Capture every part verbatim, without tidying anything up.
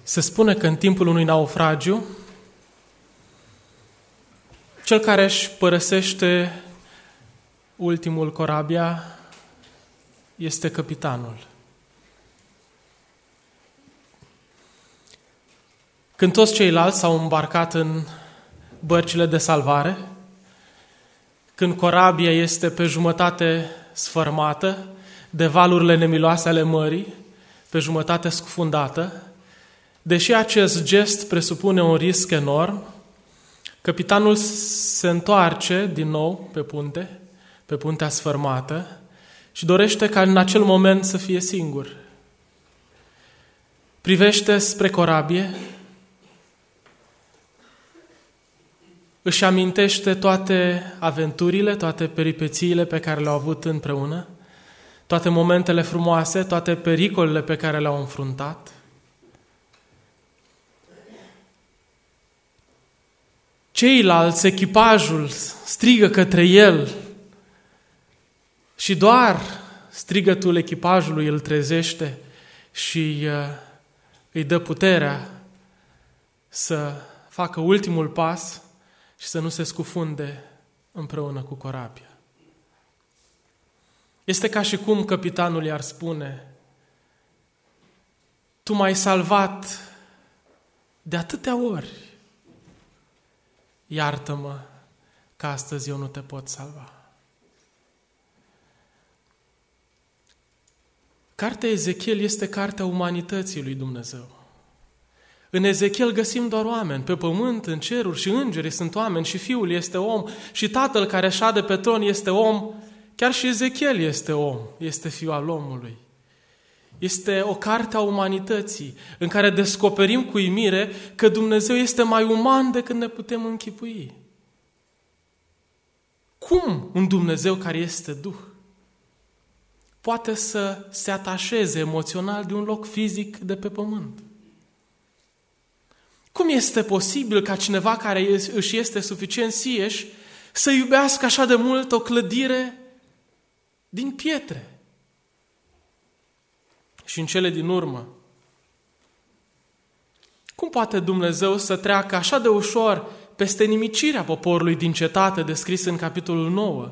Se spune că în timpul unui naufragiu, cel care își părăsește ultimul corabia este căpitanul. Când toți ceilalți s-au îmbarcat în bărcile de salvare, când corabia este pe jumătate sfărmată de valurile nemiloase ale mării, pe jumătate scufundată, deși acest gest presupune un risc enorm, căpitanul se întoarce din nou pe punte, pe puntea sfărmată și dorește ca în acel moment să fie singur. Privește spre corabie, își amintește toate aventurile, toate peripețiile pe care le-au avut împreună, toate momentele frumoase, toate pericolele pe care le-au înfruntat. Ceilalți, echipajul, strigă către el și doar strigătul echipajului îl trezește și îi dă puterea să facă ultimul pas și să nu se scufunde împreună cu corabia. Este ca și cum căpitanul i-ar spune: tu m-ai salvat de atâtea ori, iartă-mă că astăzi eu nu te pot salva. Cartea Ezechiel este cartea umanității lui Dumnezeu. În Ezechiel găsim doar oameni, pe pământ, în ceruri și îngerii sunt oameni și Fiul este om și Tatăl care șade pe tron este om, chiar și Ezechiel este om, este Fiul al omului. Este o carte a umanității în care descoperim cu uimire că Dumnezeu este mai uman decât ne putem închipui. Cum un Dumnezeu care este Duh poate să se atașeze emoțional de un loc fizic de pe pământ? Cum este posibil ca cineva care își este suficient sieș să iubească așa de mult o clădire din pietre? Și în cele din urmă, cum poate Dumnezeu să treacă așa de ușor peste nimicirea poporului din cetate descris în capitolul nouă,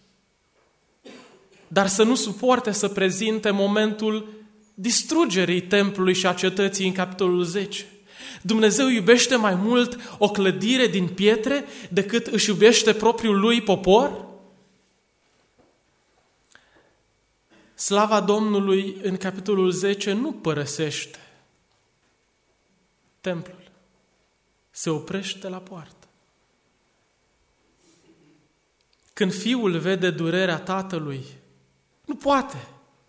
dar să nu suporte să prezinte momentul distrugerii templului și a cetății în capitolul zece? Dumnezeu iubește mai mult o clădire din pietre decât își iubește propriul lui popor? Slava Domnului în capitolul zece nu părăsește templul. Se oprește la poartă. Când fiul vede durerea tatălui, nu poate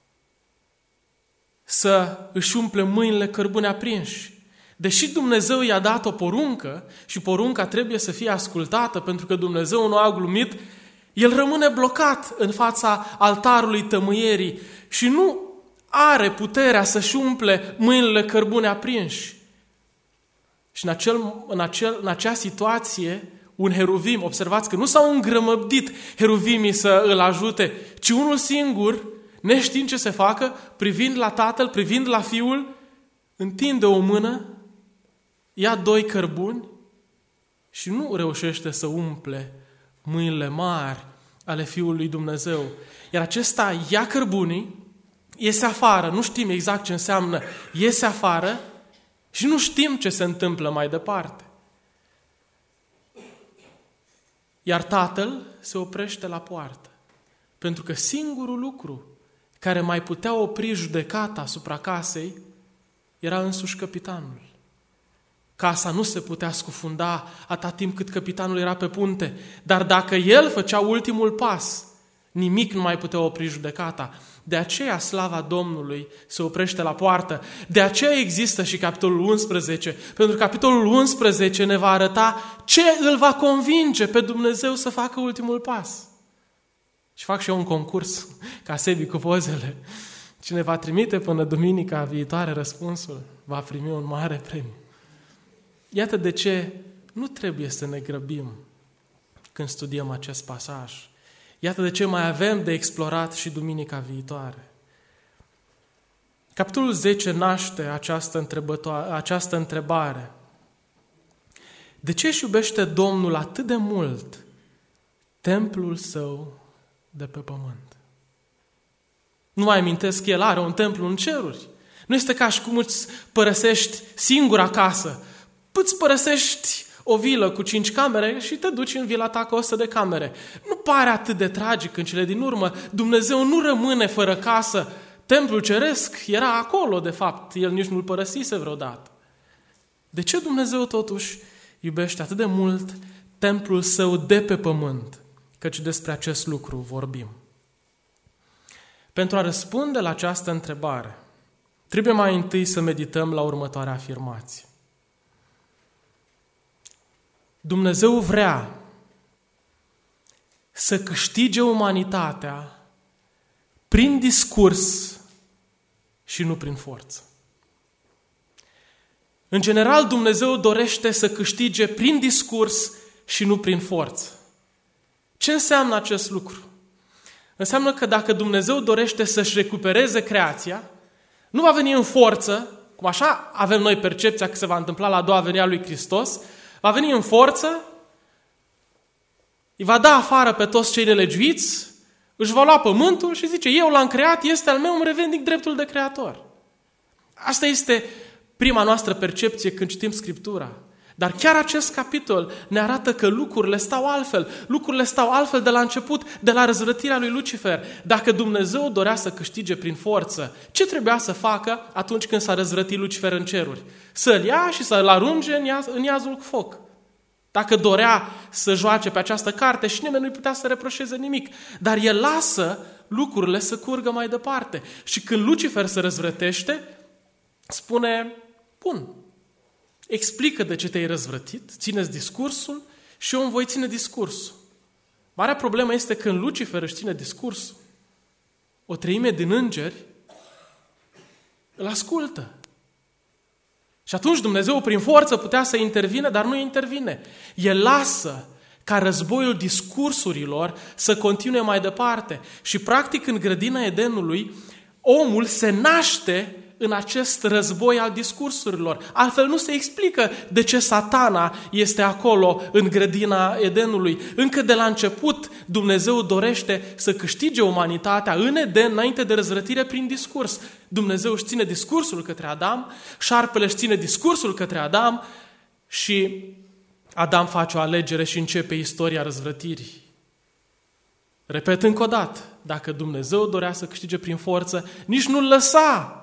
să își umple mâinile cărbune aprinși. Deși Dumnezeu i-a dat o poruncă și porunca trebuie să fie ascultată pentru că Dumnezeu nu a glumit, el rămâne blocat în fața altarului tămâierii și nu are puterea să-și umple mâinile cărbune aprinși. Și în, acel, în, acel, în acea situație, un heruvim, observați că nu s-au îngrămădit heruvimii să îl ajute, ci unul singur, neștiind ce se facă, privind la tatăl, privind la fiul, întinde o mână, ia doi cărbuni și nu reușește să umple mâinile mari ale Fiului lui Dumnezeu. Iar acesta ia cărbunii, iese afară, nu știm exact ce înseamnă, iese afară și nu știm ce se întâmplă mai departe. Iar tatăl se oprește la poartă, pentru că singurul lucru care mai putea opri judecata asupra casei era însuși căpitanul. Casa nu se putea scufunda atâta timp cât căpitanul era pe punte, dar dacă el făcea ultimul pas, nimic nu mai putea opri judecata. De aceea slava Domnului se oprește la poartă. De aceea există și capitolul unsprezece, pentru că capitolul unsprezece ne va arăta ce îl va convinge pe Dumnezeu să facă ultimul pas. Și fac și eu un concurs, ca Sebi cu pozele. Cine va trimite până duminica viitoare răspunsul, va primi un mare premiu. Iată de ce nu trebuie să ne grăbim când studiem acest pasaj. Iată de ce mai avem de explorat și duminica viitoare. Capitolul zece naște această, această întrebare. De ce își iubește Domnul atât de mult templul său de pe pământ? Nu mai amintesc că El are un templu în ceruri. Nu este ca și cum îți părăsești singura casă. Îți părăsești o vilă cu cinci camere și te duci în vila ta cu o sută de camere. Nu pare atât de tragic în cele din urmă. Dumnezeu nu rămâne fără casă. Templul ceresc era acolo, de fapt. El nici nu-l părăsise vreodată. De ce Dumnezeu totuși iubește atât de mult templul său de pe pământ? Căci despre acest lucru vorbim. Pentru a răspunde la această întrebare, trebuie mai întâi să medităm la următoarea afirmație. Dumnezeu vrea să câștige umanitatea prin discurs și nu prin forță. În general, Dumnezeu dorește să câștige prin discurs și nu prin forță. Ce înseamnă acest lucru? Înseamnă că dacă Dumnezeu dorește să-și recupereze creația, nu va veni în forță, cum așa avem noi percepția că se va întâmpla la a doua venire a lui Hristos, va veni în forță, îi va da afară pe toți cei nelegiuiți, își va lua pământul și zice, eu l-am creat, este al meu, îmi revendic dreptul de creator. Asta este prima noastră percepție când citim Scriptura. Dar chiar acest capitol ne arată că lucrurile stau altfel. Lucrurile stau altfel de la început, de la răzvrătirea lui Lucifer. Dacă Dumnezeu dorea să câștige prin forță, ce trebuia să facă atunci când s-a răzvrătit Lucifer în ceruri? Să-l ia și să-l arunce în, iaz, în iazul cu foc. Dacă dorea să joace pe această carte și nimeni nu-i putea să reproșeze nimic. Dar el lasă lucrurile să curgă mai departe. Și când Lucifer se răzvrătește, spune, bun, explică de ce te-ai răzvrătit, țineți discursul și eu îmi voi ține discursul. Marea problemă este când Lucifer își ține discursul, o treime din îngeri îl ascultă. Și atunci Dumnezeu prin forță putea să intervine, dar nu intervine. El lasă ca războiul discursurilor să continue mai departe. Și practic în grădina Edenului, omul se naște în acest război al discursurilor. Altfel nu se explică de ce Satana este acolo în grădina Edenului. Încă de la început Dumnezeu dorește să câștige umanitatea în Eden înainte de răzvrătire prin discurs. Dumnezeu își ține discursul către Adam, șarpele își ține discursul către Adam și Adam face o alegere și începe istoria răzvrătirii. Repet încă o dată, dacă Dumnezeu dorea să câștige prin forță, nici nu-l lăsa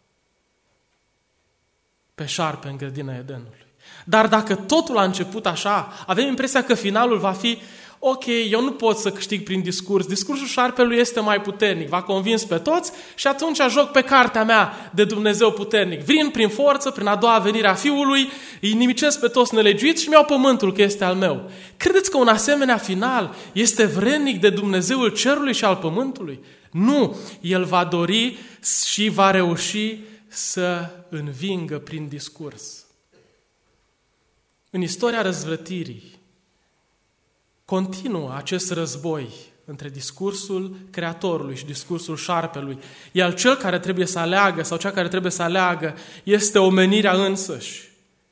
pe șarpe în grădina Edenului. Dar dacă totul a început așa, avem impresia că finalul va fi, ok, eu nu pot să câștig prin discurs, discursul șarpelui este mai puternic, v-a convins pe toți și atunci joc pe cartea mea de Dumnezeu puternic. Vin prin forță, prin a doua venire a Fiului, îi nimicesc pe toți nelegiuiți și mi-au pământul că este al meu. Credeți că un asemenea final este vrednic de Dumnezeul cerului și al pământului? Nu, El va dori și va reuși să învingă prin discurs. În istoria răzvrătirii continuă acest război între discursul Creatorului și discursul șarpelui. Iar cel care trebuie să aleagă sau cea care trebuie să aleagă este omenirea însăși.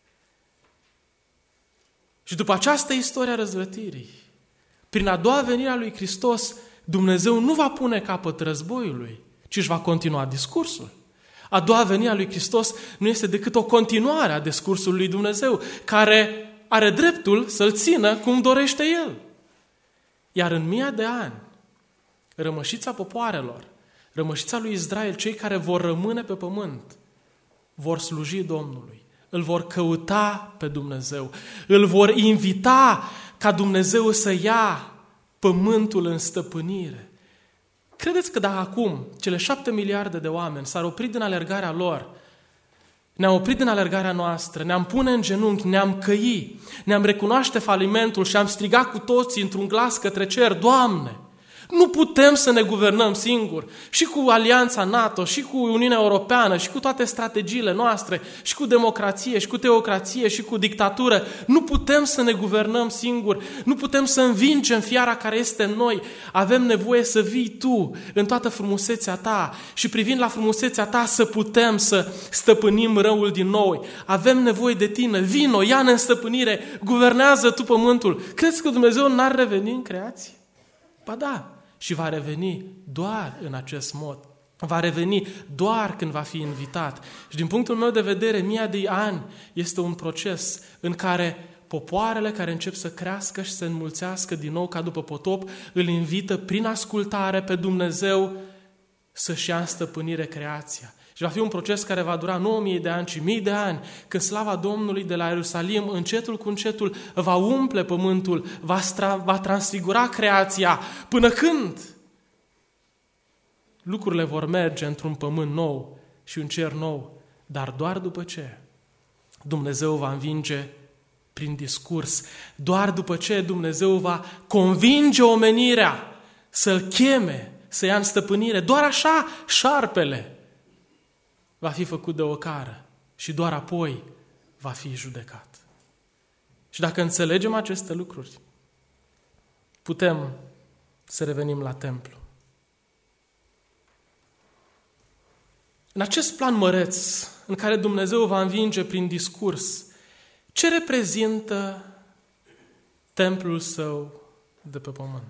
Și după această istorie a răzvrătirii, prin a doua venire a lui Hristos, Dumnezeu nu va pune capăt războiului, ci își va continua discursul. A doua venire a lui Hristos nu este decât o continuare a discursului lui Dumnezeu, care are dreptul să-l țină cum dorește El. Iar în mii de ani, rămășița popoarelor, rămășița lui Israel, cei care vor rămâne pe pământ, vor sluji Domnului, îl vor căuta pe Dumnezeu, îl vor invita ca Dumnezeu să ia pământul în stăpânire. Credeți că dacă acum cele șapte miliarde de oameni s-ar opri din alergarea lor, ne-am oprit din alergarea noastră, ne-am pune în genunchi, ne-am căi, ne-am recunoaște falimentul și am strigat cu toții într-un glas către cer, Doamne, Nu putem să ne guvernăm singuri. Și cu Alianța NATO, și cu Uniunea Europeană, și cu toate strategiile noastre, și cu democrație, și cu teocrație, și cu dictatură. Nu putem să ne guvernăm singuri. Nu putem să învingem fiara care este în noi. Avem nevoie să vii tu în toată frumusețea ta și privind la frumusețea ta să putem să stăpânim răul din nou. Avem nevoie de tine. Vino, ia-ne în stăpânire, guvernează tu pământul. Crezi că Dumnezeu n-ar reveni în creație? Ba da. Și va reveni doar în acest mod. Va reveni doar când va fi invitat. Și din punctul meu de vedere, mii de ani este un proces în care popoarele care încep să crească și să înmulțească din nou ca după potop, îl invită prin ascultare pe Dumnezeu să-și ia în stăpânire creația. Și va fi un proces care va dura nu o mie de ani, ci mii de ani, când slava Domnului de la Ierusalim, încetul cu încetul, va umple pământul, va, stra, va transfigura creația. Până când lucrurile vor merge într-un pământ nou și un cer nou, dar doar după ce Dumnezeu va învinge prin discurs, doar după ce Dumnezeu va convinge omenirea să-L cheme, să ia în stăpânire, doar așa șarpele va fi făcut de ocară și doar apoi va fi judecat. Și dacă înțelegem aceste lucruri, putem să revenim la templu. În acest plan măreț, în care Dumnezeu va învinge prin discurs, ce reprezintă templul său de pe pământ?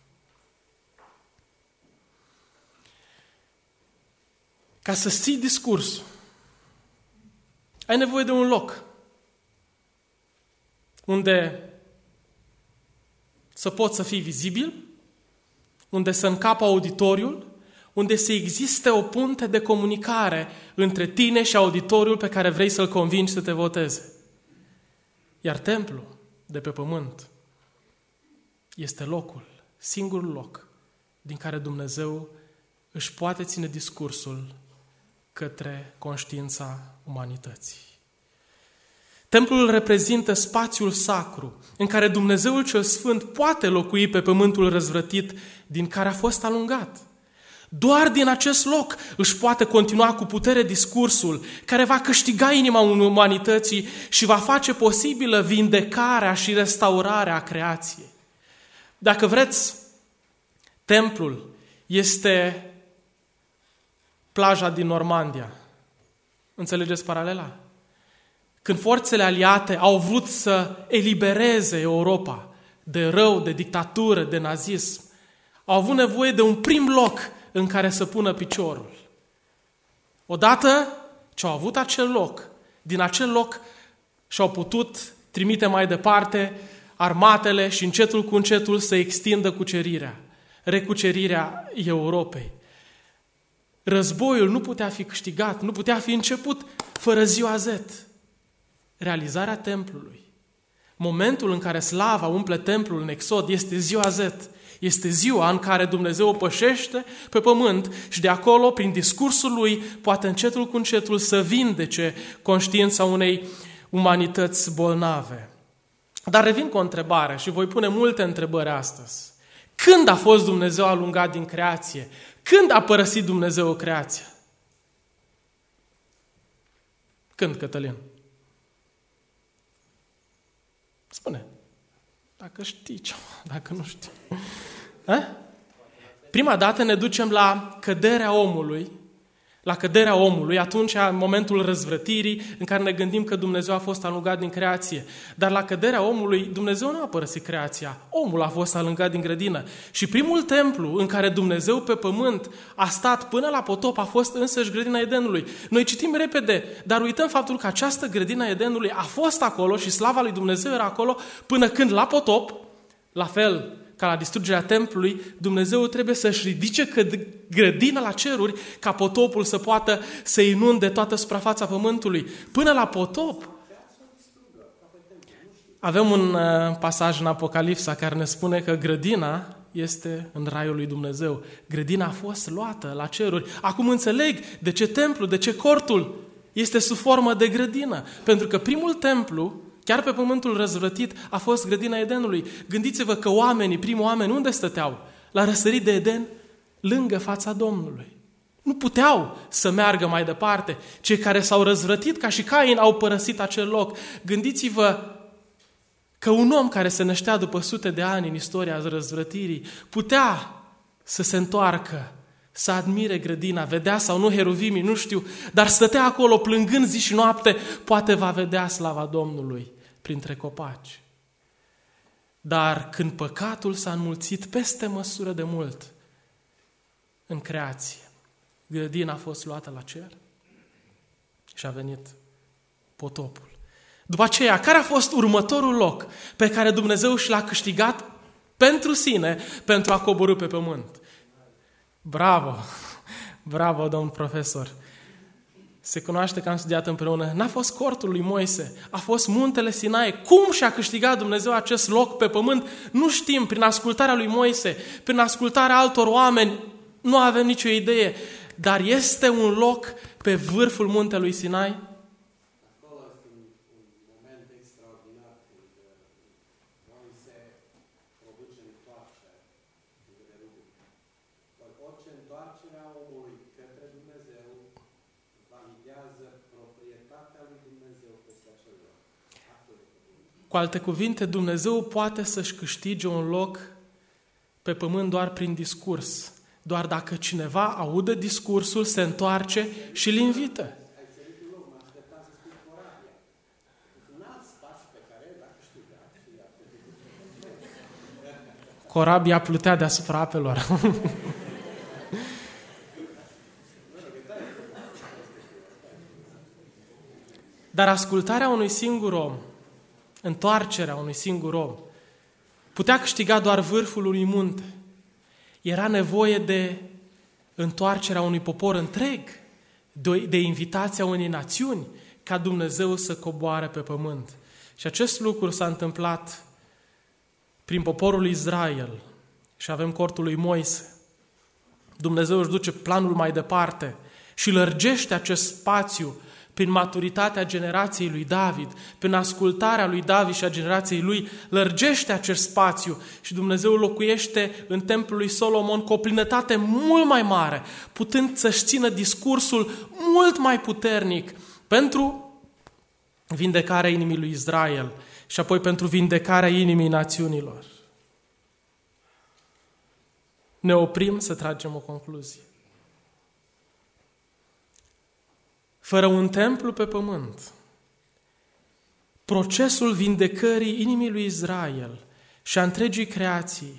Ca să ții discursul, ai nevoie de un loc unde să poți să fii vizibil, unde să încapă auditoriul, unde să existe o punte de comunicare între tine și auditoriul pe care vrei să-l convingi să te voteze. Iar templul de pe pământ este locul, singurul loc din care Dumnezeu își poate ține discursul către conștiința umanității. Templul reprezintă spațiul sacru în care Dumnezeul cel Sfânt poate locui pe pământul răzvrătit din care a fost alungat. Doar din acest loc își poate continua cu putere discursul care va câștiga inima umanității și va face posibilă vindecarea și restaurarea creației. Dacă vreți, templul este plaja din Normandia. Înțelegeți paralela? Când forțele aliate au vrut să elibereze Europa de rău, de dictatură, de nazism, au avut nevoie de un prim loc în care să pună piciorul. Odată ce au avut acel loc, din acel loc și-au putut trimite mai departe armatele și încetul cu încetul să extindă cucerirea, recucerirea Europei. Războiul nu putea fi câștigat, nu putea fi început fără ziua Z. Realizarea templului. Momentul în care slava umple templul în Exod este ziua Z. Este ziua în care Dumnezeu o pășește pe pământ și de acolo, prin discursul lui, poate încetul cu încetul să vindece conștiința unei umanități bolnave. Dar revin cu o întrebare și voi pune multe întrebări astăzi. Când a fost Dumnezeu alungat din creație? Când a părăsit Dumnezeu creația? Când, Cătălin? Spune. Dacă știi ceva, dacă nu știi. A? Prima dată ne ducem la căderea omului, la căderea omului, atunci, în momentul răzvrătirii, în care ne gândim că Dumnezeu a fost alungat din creație. Dar la căderea omului, Dumnezeu nu a părăsit creația. Omul a fost alungat din grădină. Și primul templu în care Dumnezeu pe pământ a stat până la potop a fost însăși grădina Edenului. Noi citim repede, dar uităm faptul că această grădina Edenului a fost acolo și slava lui Dumnezeu era acolo până când la potop, la fel ca la distrugerea templului, Dumnezeu trebuie să-și ridice grădina la ceruri ca potopul să poată să inunde toată suprafața pământului. Până la potop. Avem un uh, pasaj în Apocalipsa care ne spune că grădina este în raiul lui Dumnezeu. Grădina a fost luată la ceruri. Acum înțeleg de ce templu, de ce cortul este sub formă de grădină. Pentru că primul templu, chiar pe pământul răzvrătit, a fost grădina Edenului. Gândiți-vă că oamenii, primii oameni, unde stăteau? la răsărit de Eden, lângă fața Domnului. Nu puteau să meargă mai departe. Cei care s-au răzvrătit ca și Cain au părăsit acel loc. Gândiți-vă că un om care se năștea după sute de ani în istoria răzvrătirii putea să se întoarcă, să admire grădina, vedea sau nu heruvimii, nu știu, dar stătea acolo plângând zi și noapte, poate va vedea slava Domnului printre copaci. Dar când păcatul s-a înmulțit peste măsură de mult în creație, grădina a fost luată la cer și a venit potopul. După aceea, care a fost următorul loc pe care Dumnezeu și l-a câștigat pentru sine, pentru a coborî pe pământ? Bravo! Bravo, domn profesor! Se cunoaște că am studiat împreună. N-a fost cortul lui Moise, a fost muntele Sinai. Cum și-a câștigat Dumnezeu acest loc pe pământ? Nu știm, prin ascultarea lui Moise, prin ascultarea altor oameni, nu avem nicio idee. Dar este un loc pe vârful muntelui Sinai? Acolo este un, un moment extraordinar când Moise produce întoarcerea de ruguri. Orice întoarcere a omului către Dumnezeu validează proprietatea lui Dumnezeu peste acel loc. Cu alte cuvinte, Dumnezeu poate să-și câștige un loc pe pământ doar prin discurs. Doar dacă cineva aude discursul, se întoarce și îl invită. Corabia plutea deasupra apelor. Dar ascultarea unui singur om, întoarcerea unui singur om, putea câștiga doar vârful unui munte. Era nevoie de întoarcerea unui popor întreg, de invitația unei națiuni, ca Dumnezeu să coboare pe pământ. Și acest lucru s-a întâmplat prin poporul lui Israel. Și avem cortul lui Moise. Dumnezeu își duce planul mai departe și lărgește acest spațiu prin maturitatea generației lui David, prin ascultarea lui David și a generației lui, lărgește acest spațiu și Dumnezeu locuiește în templul lui Solomon cu o plinătate mult mai mare, putând să-și țină discursul mult mai puternic pentru vindecarea inimii lui Israel și apoi pentru vindecarea inimii națiunilor. Ne oprim să tragem o concluzie. Fără un templu pe pământ, procesul vindecării inimii lui Israel și a întregii creații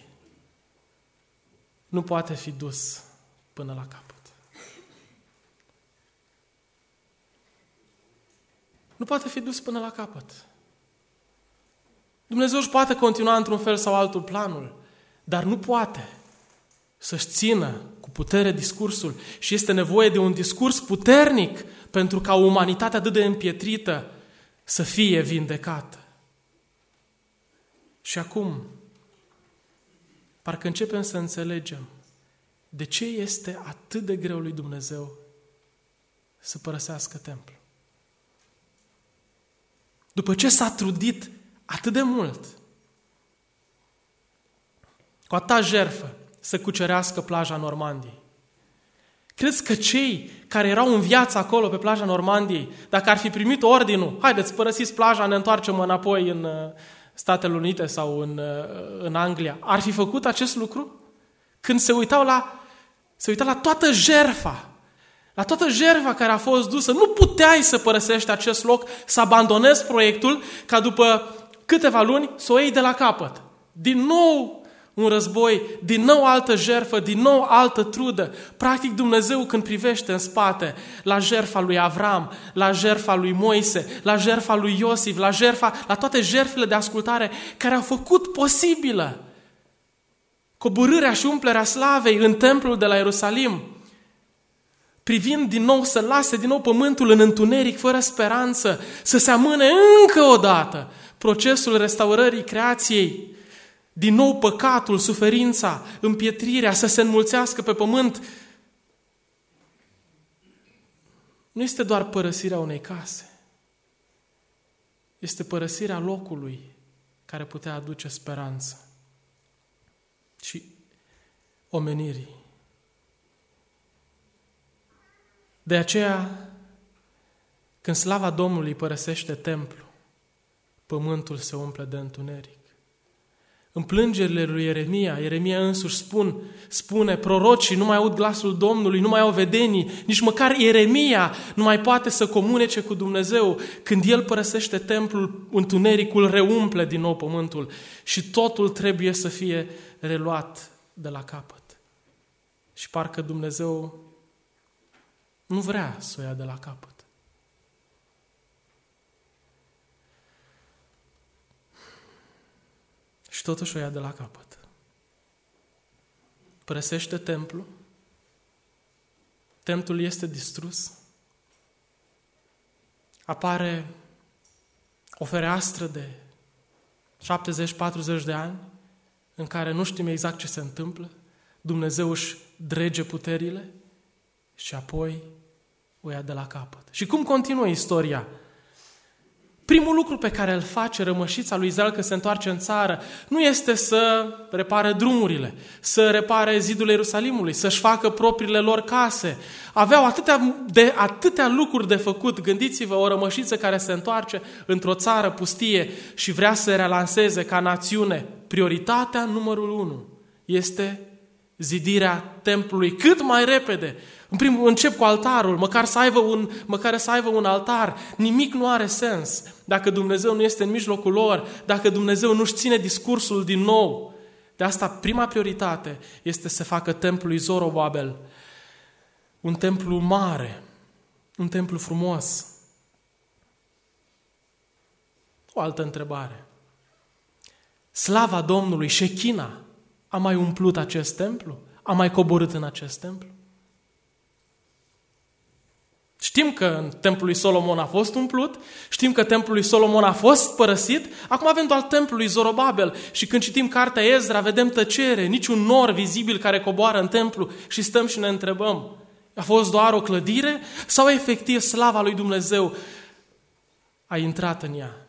nu poate fi dus până la capăt. Nu poate fi dus până la capăt. Dumnezeu își poate continua într-un fel sau altul planul, dar nu poate să-și țină cu putere discursul și este nevoie de un discurs puternic pentru ca umanitatea atât de împietrită să fie vindecată. Și acum, parcă începem să înțelegem de ce este atât de greu lui Dumnezeu să părăsească templul. După ce s-a trudit atât de mult, cu atâta jertfă, să cucerească plaja Normandiei. Crezi că cei care erau în viață acolo pe plaja Normandiei, dacă ar fi primit ordinul, haideți, părăsiți plaja, ne întoarcem înapoi în Statele Unite sau în, în Anglia, ar fi făcut acest lucru? Când se uitau la, se uitau la toată jertfa, la toată jertfa care a fost dusă, nu puteai să părăsești acest loc, să abandonezi proiectul, ca după câteva luni să o iei de la capăt. Din nou un război, din nou altă jertfă, din nou altă trudă. Practic Dumnezeu când privește în spate la jertfa lui Avram, la jertfa lui Moise, la jertfa lui Iosif, la jertfa, la toate jertfele de ascultare care au făcut posibilă coborârea și umplerea slavei în templul de la Ierusalim, privind din nou să lase din nou pământul în întuneric, fără speranță, să se amâne încă o dată procesul restaurării creației, din nou păcatul, suferința, împietrirea, să se înmulțească pe pământ. Nu este doar părăsirea unei case, este părăsirea locului care putea aduce speranță. Și omenirii. De aceea, când slava Domnului părăsește templu, pământul se umple de întuneric. În plângerile lui Ieremia, Ieremia însuși spun, spune, prorocii nu mai aud glasul Domnului, nu mai au vedenii, nici măcar Ieremia nu mai poate să comunice cu Dumnezeu. Când el părăsește templul, întunericul reumple din nou pământul și totul trebuie să fie reluat de la capăt. Și parcă Dumnezeu nu vrea să o ia de la capăt. Și totuși o ia de la capăt. Părăsește templul. Templul este distrus. Apare o fereastră de șaptezeci patruzeci de ani în care nu știm exact ce se întâmplă. Dumnezeu își drege puterile și apoi o ia de la capăt. Și cum continuă istoria? Primul lucru pe care îl face rămășița lui Israel când se întoarce în țară nu este să repare drumurile, să repare zidul Ierusalimului, să-și facă propriile lor case. Aveau atâtea, de, atâtea lucruri de făcut. Gândiți-vă, o rămășiță care se întoarce într-o țară pustie și vrea să se relanseze ca națiune. Prioritatea numărul unu este zidirea templului cât mai repede. În primul încep cu altarul, măcar să aibă un, măcar să aibă un altar. Nimic nu are sens dacă Dumnezeu nu este în mijlocul lor, dacă Dumnezeu nu-și ține discursul din nou. De asta prima prioritate este să facă templul lui Zorobabel. Un templu mare, un templu frumos. O altă întrebare. Slava Domnului, Șechina, a mai umplut acest templu? A mai coborât în acest templu? Știm că în templul lui Solomon a fost umplut, știm că templul lui Solomon a fost părăsit, acum avem doar templul lui Zorobabel și când citim cartea Ezra vedem tăcere, niciun nor vizibil care coboară în templu și stăm și ne întrebăm, a fost doar o clădire sau efectiv slava lui Dumnezeu a intrat în ea?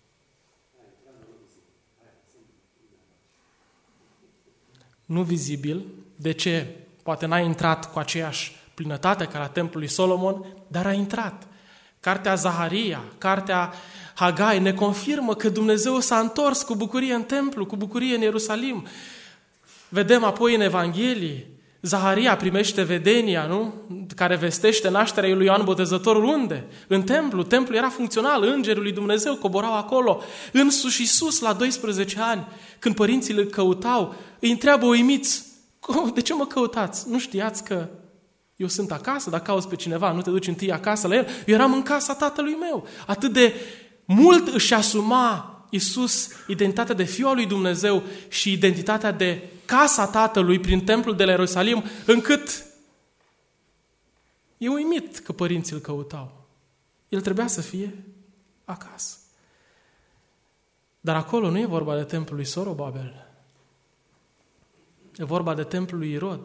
Nu vizibil, de ce? Poate n-a intrat cu aceeași plinătate ca la templul lui Solomon, dar a intrat. Cartea Zaharia, cartea Hagai ne confirmă că Dumnezeu s-a întors cu bucurie în templu, cu bucurie în Ierusalim. Vedem apoi în Evanghelii, Zaharia primește vedenia, nu? Care vestește nașterea lui Ioan Botezătorul unde? În templu. Templul era funcțional, îngerul lui Dumnezeu coborau acolo. Însuși Iisus la doisprezece ani, când părinții îl căutau, îi întreabă uimiți, de ce mă căutați? Nu știați că eu sunt acasă, dacă cauți pe cineva, nu te duci întâi acasă la el? Eu eram în casa tatălui meu. Atât de mult își asuma Iisus identitatea de Fiul al lui Dumnezeu și identitatea de casa Tatălui prin templul de la Ierusalim, încât e uimit că părinții îl căutau. El trebuia să fie acasă. Dar acolo nu e vorba de templul lui Zorobabel. E vorba de templul lui Irod.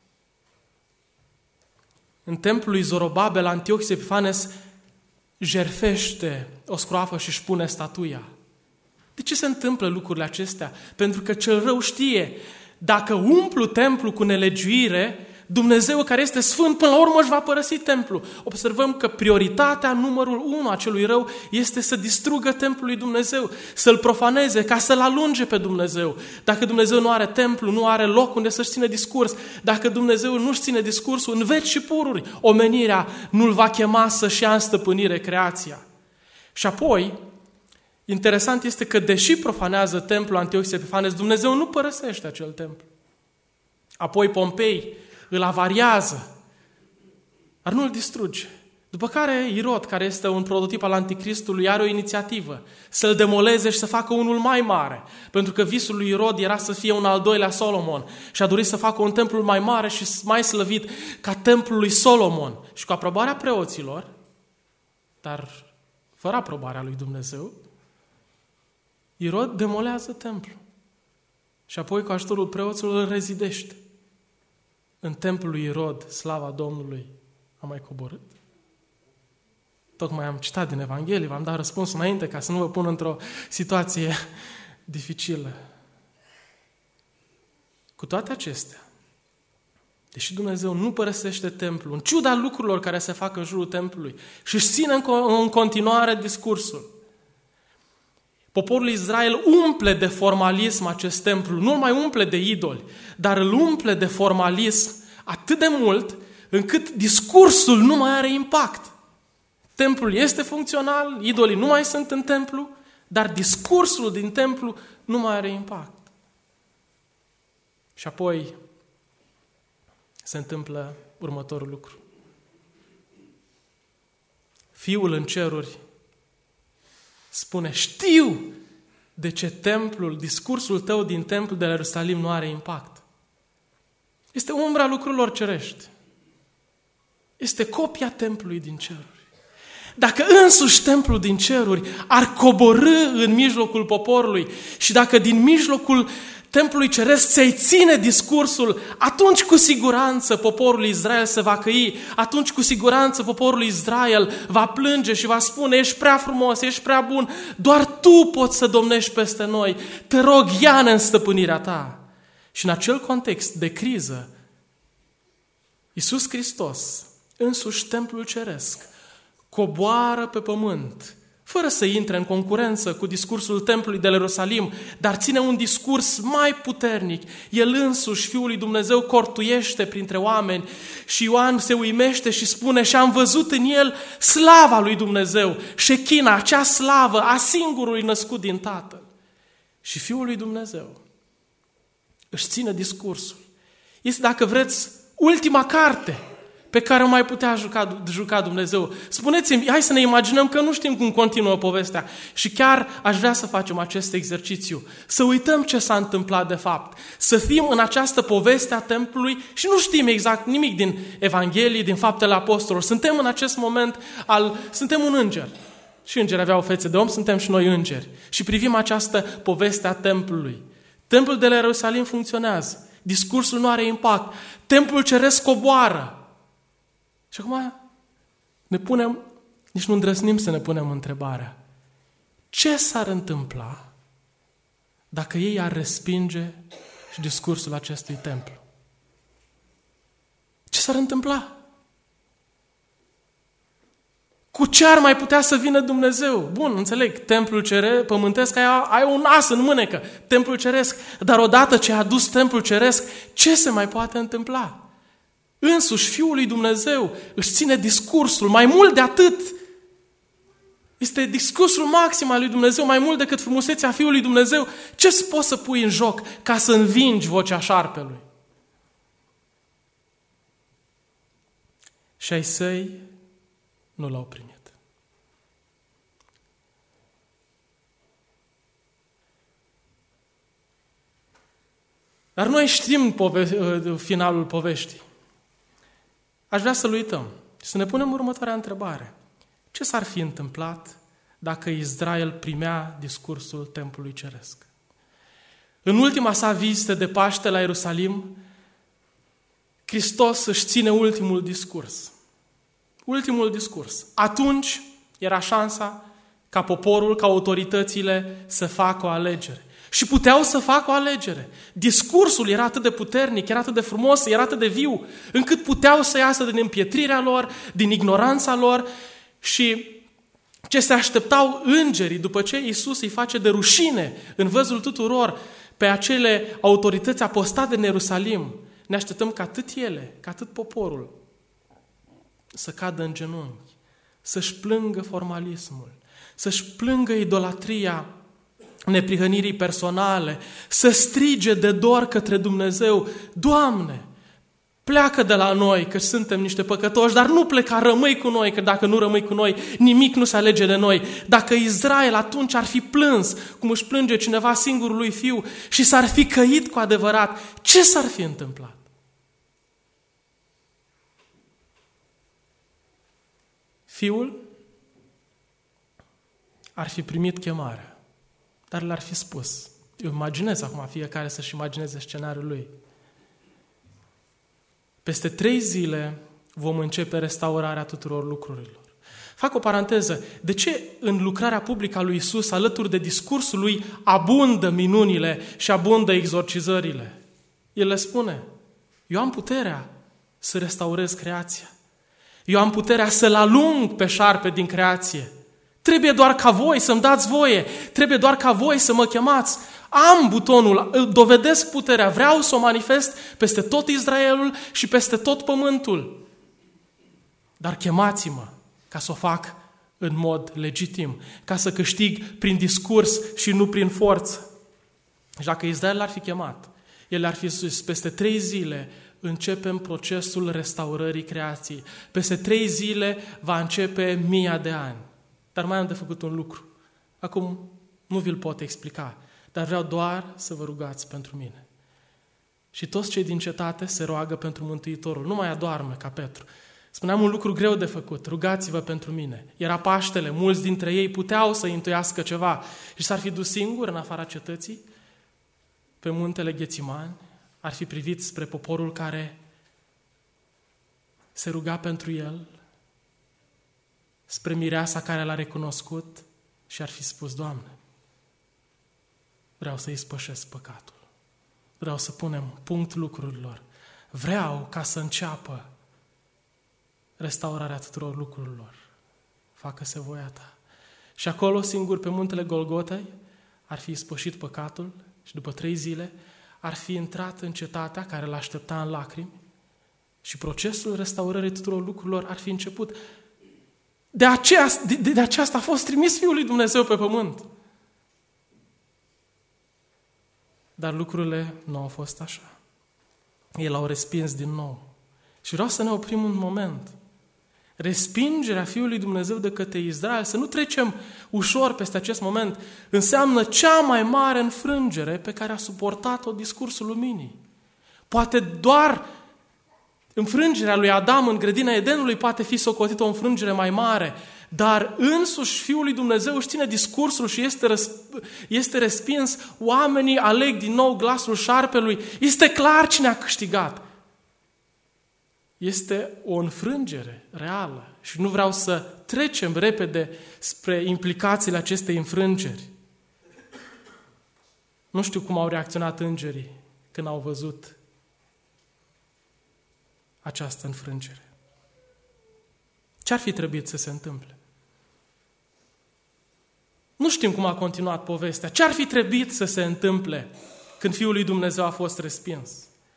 În templul lui Zorobabel, Antiochis Epifanes jertfește o scroafă și își pune statuia. De ce se întâmplă lucrurile acestea? Pentru că cel rău știe, dacă umplu templul cu nelegiuire, Dumnezeu care este sfânt până la urmă își va părăsi templul. Observăm că prioritatea numărul unu a celui rău este să distrugă templul lui Dumnezeu, să-l profaneze, ca să-l alunge pe Dumnezeu. Dacă Dumnezeu nu are templu, nu are loc unde să-și ține discurs, dacă Dumnezeu nu-și ține discursul în veci și pururi, omenirea nu-l va chema să-și ia în stăpânire creația. Și apoi, interesant este că deși profanează templul Antiochis Epifanes, Dumnezeu nu părăsește acel templu. Apoi Pompei îl avariază, dar nu îl distruge. După care Irod, care este un prototip al Anticristului, are o inițiativă să-l demoleze și să facă unul mai mare. Pentru că visul lui Irod era să fie un al doilea Solomon și a dorit să facă un templu mai mare și mai slăvit ca templul lui Solomon. Și cu aprobarea preoților, dar fără aprobarea lui Dumnezeu, Irod demolează templul și apoi cu ajutorul preoților îl rezidește. În templul lui Irod, slava Domnului a mai coborât. Tocmai am citat din Evanghelie, v-am dat răspunsul înainte ca să nu vă pun într-o situație dificilă. Cu toate acestea, Deși Dumnezeu nu părăsește templul, în ciuda lucrurilor care se fac în jurul templului, și își ține în continuare discursul. Poporul Israel umple de formalism acest templu, nu mai umple de idoli, dar îl umple de formalism atât de mult încât discursul nu mai are impact. Templul este funcțional, idolii nu mai sunt în templu, dar discursul din templu nu mai are impact. Și apoi se întâmplă următorul lucru. Fiul în ceruri spune, știu de ce templul, discursul tău din templul de la Ierusalim nu are impact. Este umbra lucrurilor cerești. Este copia templului din ceruri. Dacă însuși templul din ceruri ar coborî în mijlocul poporului și dacă din mijlocul templului ceresc ți-ai ține discursul, atunci cu siguranță poporul Israel se va căi, atunci cu siguranță poporul Israel va plânge și va spune, ești prea frumos, ești prea bun, doar tu poți să domnești peste noi, te rog, ia-ne în stăpânirea ta. Și în acel context de criză, Iisus Hristos, însuși templul ceresc, coboară pe pământ, fără să intre în concurență cu discursul templului de la Ierusalim, dar ține un discurs mai puternic. El însuși, Fiul lui Dumnezeu, cortuiește printre oameni și Ioan se uimește și spune, și am văzut în el slava lui Dumnezeu, șechina, acea slavă a singurului născut din Tatăl. Și Fiul lui Dumnezeu își ține discursul. Este, dacă vreți, ultima carte pe care o mai putea juca, juca Dumnezeu. Spuneți-mi, hai să ne imaginăm că nu știm cum continuă povestea și chiar aș vrea să facem acest exercițiu. Să uităm ce s-a întâmplat de fapt. Să fim în această poveste a templului și nu știm exact nimic din Evanghelii, din Faptele Apostolilor. Suntem în acest moment, al, suntem un înger. Și îngeri aveau fețe de om, suntem și noi îngeri. Și privim această poveste a templului. Templul de la Ierusalim funcționează. Discursul nu are impact. Templul ceresc coboară. Și acum ne punem, nici nu îndrăznim să ne punem întrebarea. Ce s-ar întâmpla dacă ei ar respinge și discursul acestui templu? Ce s-ar întâmpla? Cu ce ar mai putea să vină Dumnezeu? Bun, înțeleg, templul cere, pământesc, ai, ai un as în mânecă, templul ceresc, dar odată ce a adus templul ceresc, ce se mai poate întâmpla? Însuși Fiul lui Dumnezeu își ține discursul, mai mult de atât. Este discursul maxim al lui Dumnezeu, mai mult decât frumusețea Fiului Dumnezeu. Ce poți să pui în joc ca să învingi vocea șarpelui? Și ai săi nu l-au primit. Dar noi știm pove- finalul poveștii. Aș vrea să-l uităm și să ne punem următoarea întrebare. Ce s-ar fi întâmplat dacă Israel primea discursul templului ceresc? În ultima sa vizită de Paște la Ierusalim, Hristos își ține ultimul discurs. Ultimul discurs. Atunci era șansa ca poporul, ca autoritățile să facă o alegere. Și puteau să facă o alegere. Discursul era atât de puternic, era atât de frumos, era atât de viu, încât puteau să iasă din împietrirea lor, din ignoranța lor și ce se așteptau îngerii după ce Iisus îi face de rușine în văzul tuturor pe acele autorități apostate în Ierusalim. Ne așteptăm ca atât ele, ca atât poporul să cadă în genunchi, să-și plângă formalismul, să-și plângă idolatria neprihănirii personale, să strige de dor către Dumnezeu, Doamne, pleacă de la noi, că suntem niște păcătoși, dar nu pleca, rămâi cu noi, că dacă nu rămâi cu noi, nimic nu se alege de noi. Dacă Israel atunci ar fi plâns, cum își plânge cineva singurului fiu, și s-ar fi căit cu adevărat, ce s-ar fi întâmplat? Fiul ar fi primit chemarea, dar l-ar fi spus. Eu imaginez acum fiecare să-și imagineze scenariul lui. Peste trei zile vom începe restaurarea tuturor lucrurilor. Fac o paranteză. De ce în lucrarea publică a lui Iisus, alături de discursul lui, abundă minunile și abundă exorcizările? El le spune, eu am puterea să restaurez creația. Eu am puterea să-l alung pe șarpe din creație. Trebuie doar ca voi să-mi dați voie. Trebuie doar ca voi să mă chemați. Am butonul, îl dovedesc puterea. Vreau să o manifest peste tot Israelul și peste tot pământul. Dar chemați-mă ca să o fac în mod legitim, ca să câștig prin discurs și nu prin forță. Și dacă Israel l-ar fi chemat, el ar fi zis, peste trei zile începem procesul restaurării creației. Peste trei zile va începe mia de ani. Dar mai am de făcut un lucru. Acum nu vi-l pot explica, dar vreau doar să vă rugați pentru mine. Și toți cei din cetate se roagă pentru Mântuitorul. Nu mai adoarme ca Petru. Spuneam un lucru greu de făcut. Rugați-vă pentru mine. Era Paștele, mulți dintre ei puteau să intuiască ceva și s-ar fi dus singur în afara cetății pe muntele Ghețimani, ar fi privit spre poporul care se ruga pentru el, spre mireasa care l-a recunoscut și ar fi spus: Doamne, vreau să ispășesc păcatul. Vreau să punem punct lucrurilor. Vreau ca să înceapă restaurarea tuturor lucrurilor. Facă-se voia ta. Și acolo, singur, pe muntele Golgotei, ar fi ispășit păcatul și după trei zile ar fi intrat în cetatea care l-aștepta în lacrimi și procesul restaurării tuturor lucrurilor ar fi început. De, aceea, de, de, de aceasta a fost trimis Fiul lui Dumnezeu pe pământ. Dar lucrurile nu au fost așa. Ei l-au respins din nou. Și vreau să ne oprim un moment. Respingerea Fiului Dumnezeu de către Israel, să nu trecem ușor peste acest moment, înseamnă cea mai mare înfrângere pe care a suportat-o discursul luminii. Poate doar înfrângerea lui Adam în grădina Edenului poate fi socotită o înfrângere mai mare, dar însuși Fiul lui Dumnezeu își ține discursul și este, răsp- este respins. Oamenii aleg din nou glasul șarpelui. Este clar cine a câștigat. Este o înfrângere reală și nu vreau să trecem repede spre implicațiile acestei înfrângeri. Nu știu cum au reacționat îngerii când au văzut această înfrângere. Ce-ar fi trebuit să se întâmple? Nu știm cum a continuat povestea. Ce-ar fi trebuit să se întâmple când Fiul lui Dumnezeu a fost respins?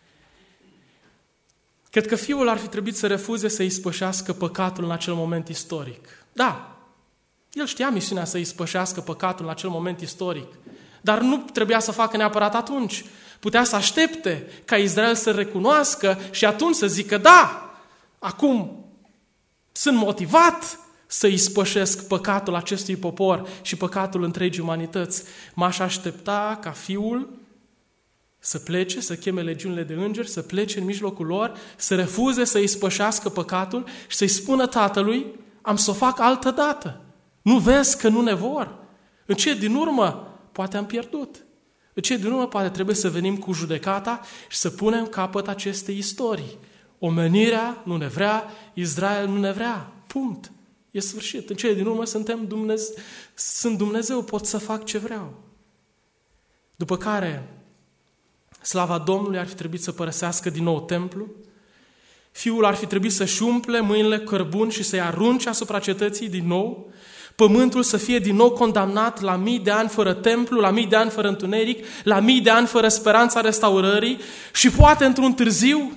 Cred că Fiul ar fi trebuit să refuze să ispășească păcatul în acel moment istoric. Da, el știa misiunea să ispășească păcatul în acel moment istoric, dar nu trebuia să facă neapărat atunci. Putea să aștepte ca Israel să recunoască și atunci să zică: da, acum sunt motivat să ispășesc păcatul acestui popor și păcatul întregii umanități. M-aș aștepta ca Fiul să plece, să cheme legiunile de îngeri, să plece în mijlocul lor, să refuze să ispășească păcatul și să-i spună tatălui: am să o fac altă dată. Nu vezi că nu ne vor? În ce din urmă poate am pierdut. În ce din urmă poate trebuie să venim cu judecata și să punem capăt acestei istorii. Omenirea nu ne vrea, Israel nu ne vrea. Punct. E sfârșit. În ce din urmă suntem Dumnezeu, sunt Dumnezeu, pot să fac ce vreau. După care slava Domnului ar fi trebuit să părăsească din nou templu. Fiul ar fi trebuit să-și umple mâinile cărbun și să-i arunce asupra cetății din nou. Pământul să fie din nou condamnat la mii de ani fără templu, la mii de ani fără întuneric, la mii de ani fără speranța restaurării și poate într-un târziu,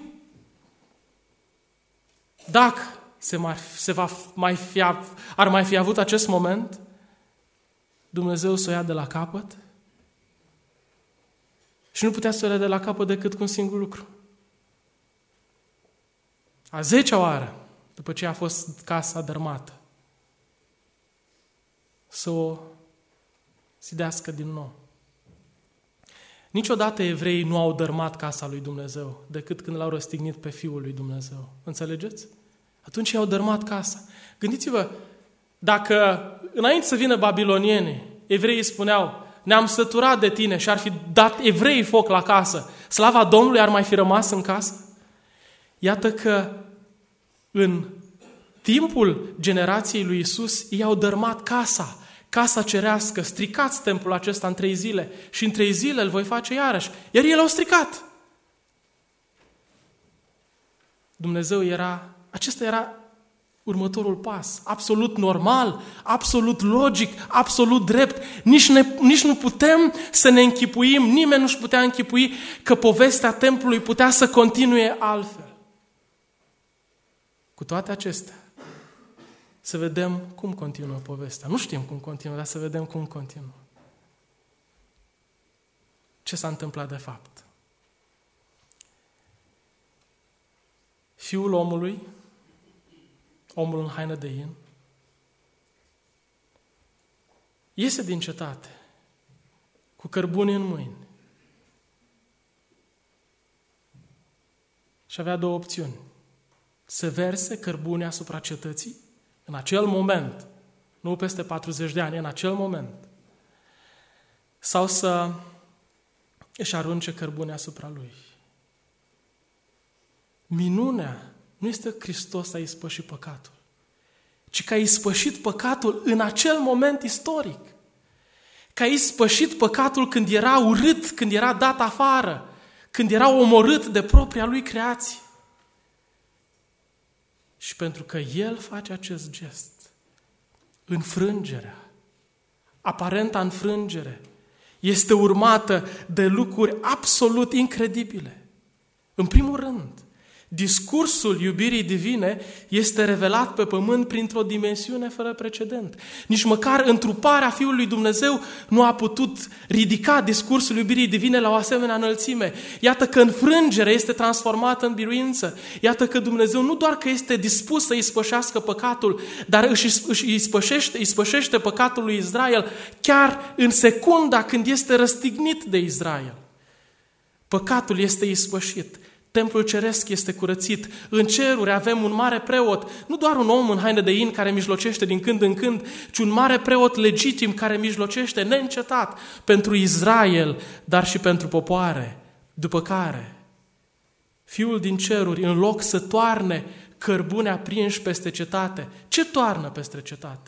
dacă se, mai, se va mai fi, ar mai fi avut acest moment, Dumnezeu să o ia de la capăt. Și nu putea să o ia de la capăt decât cu un singur lucru. A zecea oară, după ce a fost casa dărmată, să o zidească din nou. Niciodată evreii nu au dărmat casa lui Dumnezeu decât când l-au răstignit pe Fiul lui Dumnezeu. Înțelegeți? Atunci i-au dărmat casa. Gândiți-vă, dacă înainte să vină babilonienii, evreii spuneau: ne-am săturat de tine și ar fi dat evreii foc la casă, slava Domnului ar mai fi rămas în casă? Iată că în timpul generației lui Iisus i-au dărmat casa, casa cerească, stricați templul acesta în trei zile și în trei zile îl voi face iarăși. Iar ei l-au stricat. Dumnezeu era, acesta era următorul pas, absolut normal, absolut logic, absolut drept. Nici, ne, nici nu putem să ne închipuim, nimeni nu-și putea închipui că povestea templului putea să continue altfel. Cu toate acestea, să vedem cum continuă povestea. Nu știm cum continuă, dar să vedem cum continuă. Ce s-a întâmplat de fapt? Fiul omului, omul în haină de in, iese din cetate cu cărbuni în mâini și avea două opțiuni. Să verse cărbune asupra cetății în acel moment, nu peste patruzeci de ani, în acel moment, sau să își arunce cărbune asupra lui. Minunea nu este că Hristos a ispășit păcatul, ci că a ispășit păcatul în acel moment istoric. Că a ispășit păcatul când era urât, când era dat afară, când era omorât de propria lui creație. Și pentru că El face acest gest, înfrângerea, aparenta înfrângere, este urmată de lucruri absolut incredibile. În primul rând, discursul iubirii divine este revelat pe pământ printr-o dimensiune fără precedent. Nici măcar întruparea Fiului lui Dumnezeu nu a putut ridica discursul iubirii divine la o asemenea înălțime. Iată că înfrângerea este transformată în biruință. Iată că Dumnezeu nu doar că este dispus să ispășească păcatul, dar își, își ispășește, ispășește păcatul lui Israel chiar în secunda când este răstignit de Israel. Păcatul este ispășit. Templul ceresc este curățit. În ceruri avem un mare preot, nu doar un om în haină de in care mijlocește din când în când, ci un mare preot legitim care mijlocește neîncetat pentru Israel, dar și pentru popoare. După care, Fiul din ceruri, în loc să toarne cărbune aprinși peste cetate, ce toarnă peste cetate?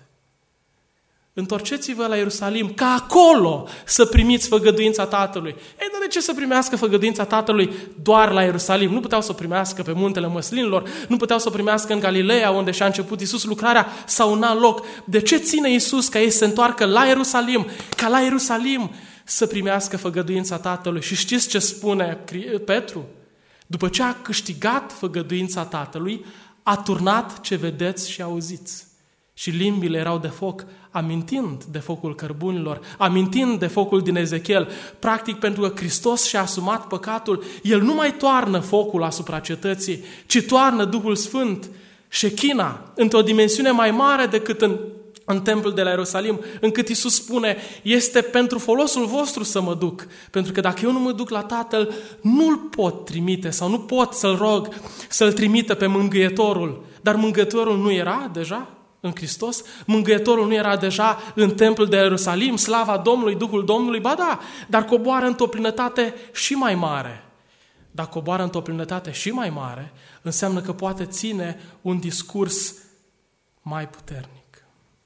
Întorceți-vă la Ierusalim, ca acolo să primiți făgăduința Tatălui. Ei, dar de ce să primească făgăduința Tatălui doar la Ierusalim? Nu puteau să o primească pe muntele Măslinilor, nu puteau să o primească în Galileea, unde și-a început Iisus lucrarea, sau în alt loc. De ce ține Iisus ca ei să se întoarcă la Ierusalim, ca la Ierusalim să primească făgăduința Tatălui? Și știți ce spune Petru? După ce a câștigat făgăduința Tatălui, a turnat ce vedeți și auziți. Și limbile erau de foc, amintind de focul cărbunilor, amintind de focul din Ezechiel. Practic, pentru că Hristos și-a asumat păcatul, El nu mai toarnă focul asupra cetății, ci toarnă Duhul Sfânt, șechina, într-o dimensiune mai mare decât în, în templul de la Ierusalim, încât Iisus spune, este pentru folosul vostru să mă duc, pentru că dacă eu nu mă duc la Tatăl, nu-L pot trimite sau nu pot să-L rog să-L trimită pe Mângâietorul. Dar Mângâietorul nu era deja în Hristos? Mângâietorul nu era deja în templul de Ierusalim, slava Domnului, Duhul Domnului? Ba da, dar coboară într-o plinătate și mai mare. Dacă coboară într-o plinătate și mai mare, înseamnă că poate ține un discurs mai puternic.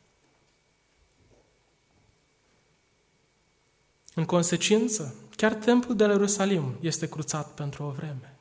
În consecință, chiar templul de la Ierusalim este cruțat pentru o vreme.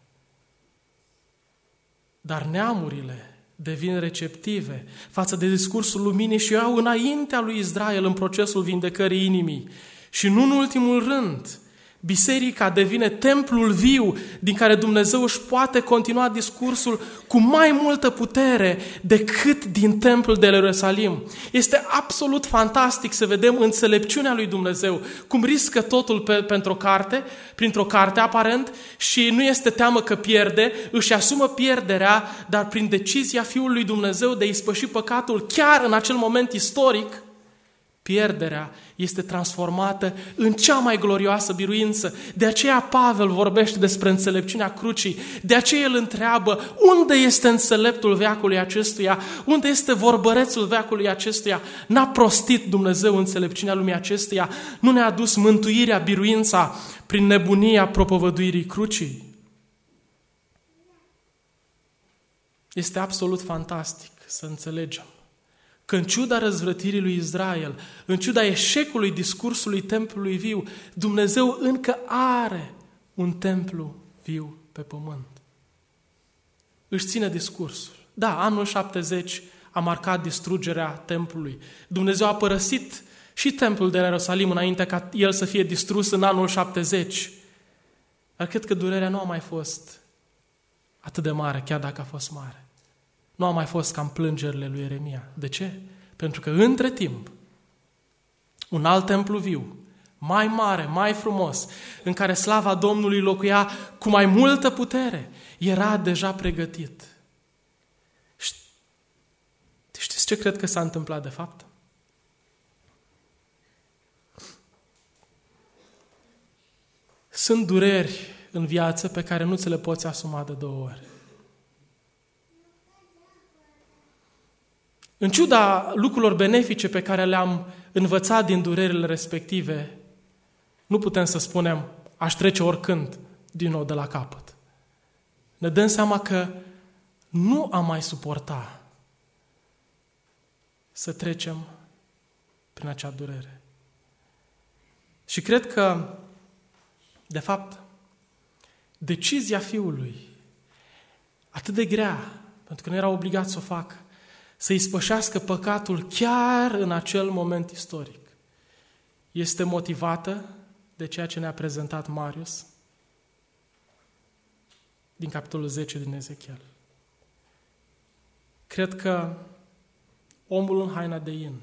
Dar neamurile devin receptive față de discursul luminii și iau înaintea lui Israel în procesul vindecării inimii. Și nu în ultimul rând, biserica devine templul viu din care Dumnezeu își poate continua discursul cu mai multă putere decât din templul de la Ierusalim. Este absolut fantastic să vedem înțelepciunea lui Dumnezeu, cum riscă totul pe, pentru o carte, printr-o carte aparent, și nu este teamă că pierde, își asumă pierderea, dar prin decizia Fiului lui Dumnezeu de a ispăși păcatul chiar în acel moment istoric, pierderea este transformată în cea mai glorioasă biruință. De aceea Pavel vorbește despre înțelepciunea crucii. De aceea el întreabă, unde este înțeleptul veacului acestuia? Unde este vorbărețul veacului acestuia? N-a prostit Dumnezeu înțelepciunea lumii acesteia? Nu ne-a adus mântuirea, biruința prin nebunia propovăduirii crucii? Este absolut fantastic să înțelegem că în ciuda răzvrătirii lui Israel, în ciuda eșecului discursului templului viu, Dumnezeu încă are un templu viu pe pământ. își ține discursul. Da, anul șaptezeci a marcat distrugerea templului. Dumnezeu a părăsit și templul de la Ierusalim înainte ca el să fie distrus în anul șaptezeci. Dar cred că durerea nu a mai fost atât de mare, chiar dacă a fost mare. Nu a mai fost ca în plângerile lui Ieremia. De ce? Pentru că între timp, un alt templu viu, mai mare, mai frumos, în care slava Domnului locuia cu mai multă putere, era deja pregătit. Știți ce cred că s-a întâmplat de fapt? Sunt dureri în viață pe care nu ți le poți asuma de două ori. În ciuda lucrurilor benefice pe care le-am învățat din durerile respective, nu putem să spunem, aș trece oricând din nou de la capăt. Ne dăm seama că nu am mai suporta să trecem prin acea durere. Și cred că, de fapt, decizia fiului, atât de grea, pentru că nu era obligat să o facă, să ispășească păcatul chiar în acel moment istoric, este motivată de ceea ce ne-a prezentat Marius din capitolul zece din Ezechiel. Cred că omul în haina de in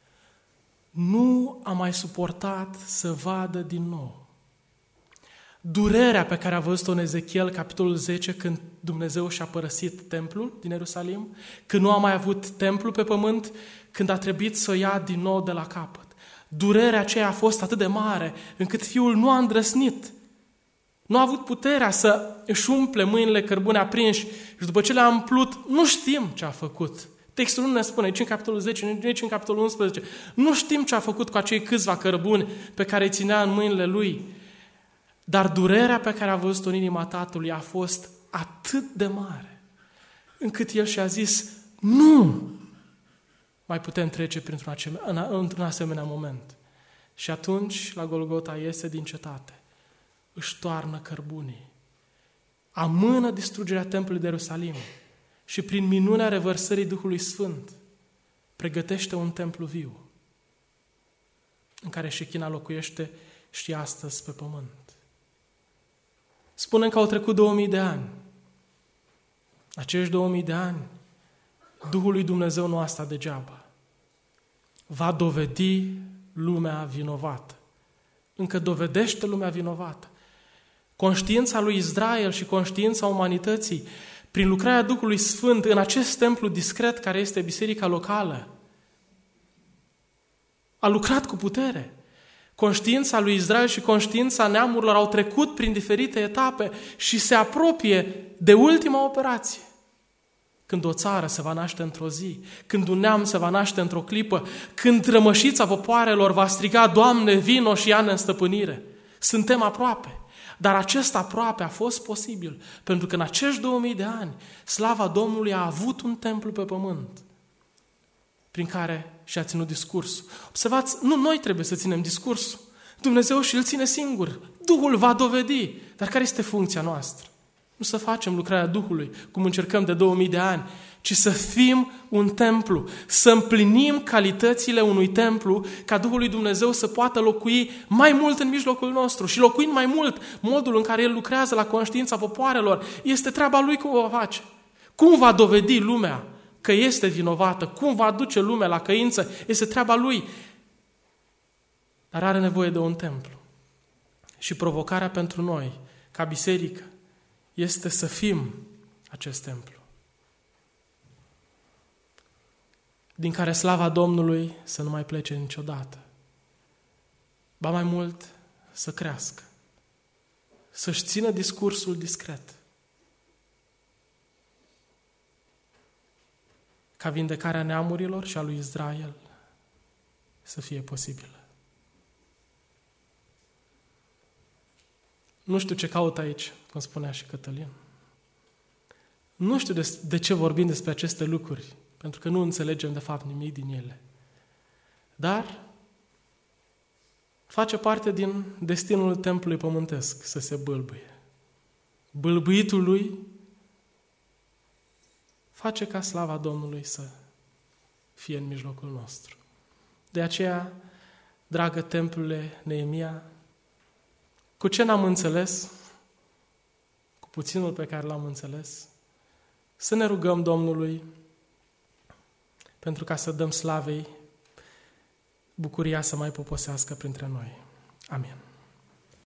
nu a mai suportat să vadă din nou durerea pe care a văzut-o în Ezechiel, capitolul zece, când Dumnezeu și-a părăsit templul din Ierusalim, când nu a mai avut templu pe pământ, când a trebuit să o ia din nou de la capăt. Durerea aceea a fost atât de mare, încât fiul nu a îndrăsnit. Nu a avut puterea să își umple mâinile cărbune aprinși și după ce le-a umplut, nu știm ce a făcut. Textul nu ne spune, nici în capitolul zece, nici în capitolul unsprezece. Nu știm ce a făcut cu acei câțiva cărbuni pe care îi ținea în mâinile lui. Dar durerea pe care a văzut-o în inima tatălui a fost atât de mare, încât el și-a zis, nu mai putem trece printr-un asemenea, într-un asemenea moment. Și atunci, la Golgota, iese din cetate, își toarnă cărbunii, amână distrugerea templului de Ierusalim și prin minunea revărsării Duhului Sfânt pregătește un templu viu în care Șechina locuiește și astăzi pe pământ. Spunem că au trecut două mii de ani. Acești două mii de ani, Duhul lui Dumnezeu nu a stat degeaba. Va dovedi lumea vinovată. Încă dovedește lumea vinovată. Conștiința lui Israel și conștiința umanității, prin lucrarea Duhului Sfânt în acest templu discret care este biserica locală, a lucrat cu putere. Conștiința lui Israel și conștiința neamurilor au trecut prin diferite etape și se apropie de ultima operație. Când o țară se va naște într-o zi, când un neam se va naște într-o clipă, când rămășița popoarelor va striga, Doamne, vino și ia-ne în stăpânire. Suntem aproape. Dar acest aproape a fost posibil, pentru că în acești două mii de ani, slava Domnului a avut un templu pe pământ, prin care și-a ținut discursul. Observați, nu noi trebuie să ținem discursul. Dumnezeu și-l ține singur. Duhul va dovedi. Dar care este funcția noastră? Nu să facem lucrarea Duhului, cum încercăm de două mii de ani, ci să fim un templu, să împlinim calitățile unui templu, ca Duhul lui Dumnezeu să poată locui mai mult în mijlocul nostru. Și locuind mai mult, modul în care El lucrează la conștiința popoarelor, este treaba Lui cum o va face. Cum va dovedi lumea că este vinovată, cum va aduce lumea la căință, este treaba Lui. Dar are nevoie de un templu. Și provocarea pentru noi, ca biserică, este să fim acest templu, din care slava Domnului să nu mai plece niciodată. Ba mai mult, să crească, să-și țină discursul discret, ca vindecarea neamurilor și a lui Israel să fie posibilă. Nu știu ce caut aici, cum spunea și Cătălin. Nu știu de, de ce vorbim despre aceste lucruri, pentru că nu înțelegem de fapt nimic din ele. Dar face parte din destinul templului pământesc să se bâlbâie. Bâlbâitul lui face ca slava Domnului să fie în mijlocul nostru. De aceea, dragă templule Neemia, cu ce n-am înțeles, cu puținul pe care l-am înțeles, să ne rugăm Domnului pentru ca să dăm slavei bucuria să mai poposească printre noi. Amin.